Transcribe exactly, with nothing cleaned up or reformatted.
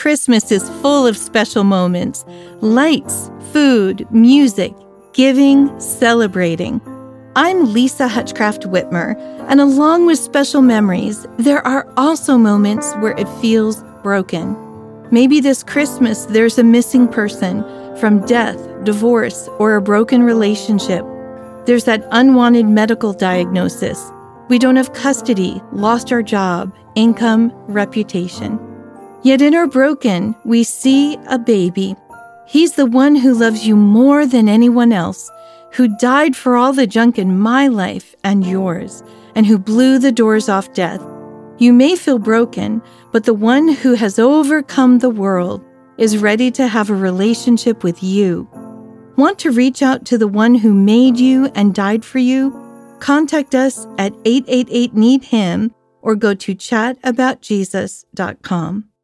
Christmas is full of special moments. Lights, food, music, giving, celebrating. I'm Lisa Hutchcraft Whitmer, and along with special memories, there are also moments where it feels broken. Maybe this Christmas there's a missing person from death, divorce, or a broken relationship. There's that unwanted medical diagnosis. We don't have custody, lost our job, income, reputation. Yet in our broken, we see a baby. He's the one who loves you more than anyone else, who died for all the junk in my life and yours, and who blew the doors off death. You may feel broken, but the one who has overcome the world is ready to have a relationship with you. Want to reach out to the one who made you and died for you? Contact us at eight eight eight, need him or go to chat about jesus dot com.